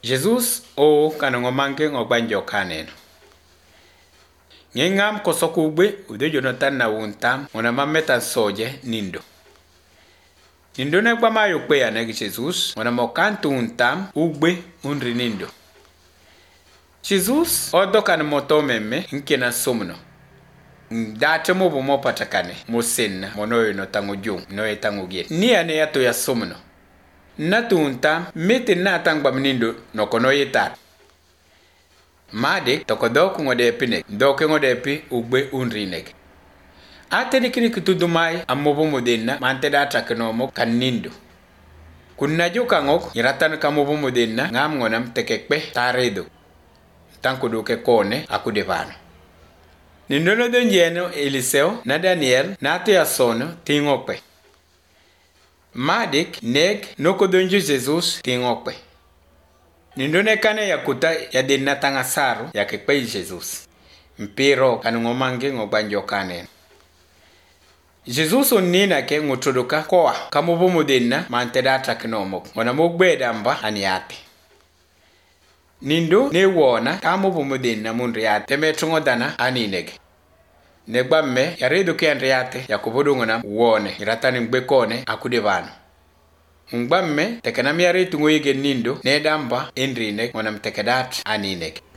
Jesus o kanongo manke ngogbanjo kanen. Ngengam kosokugbe ude Jonathan na wuntam ona mameta soje nindo. Nindo ne kwa mayo kwe ya negi Jesus ona mokantu untam ugbe unri nindo. Jesus odo kan moto meme nke na somno. Date mo bomo patakane mo senna monoyo no tango jung no tango gie. Ni ane yato ya somno. Na tunta mete na tangba mnindo no kono yetat. Madik tokodoku ngode pinek doke ngode pi ugbe unrinek. Ate nikini kitudumai amobo modenna mante data kenomo kanindo. Kunna joka ngok iratan kamobo modenna ngam ngonam tekekpe taredo. Tanko doke kone akudevano. Nindono donjeno Eliseo na Daniel na ate ya sono tingokpe. Madik neg noko donju Jesus tingokpe. Nindone kane ya kuta ya denatanga saru ya kekpe Jesus. Mpiro kanungomange ngogbanjo kanen. Jesus onina ke ngutuduka koa kamubo modenna mantedata kinomok. Mona mogbeda mba aniate. Nindo ne wona kamubo modenna munriate temetungo dana aninege. Negbamme ya redo ke anriate ya kubodungona wone iratani mbekone akudevano. Ngbamme tekenami ya retu ngoyege nindo ne damba enrinek mona mtekedat aninege.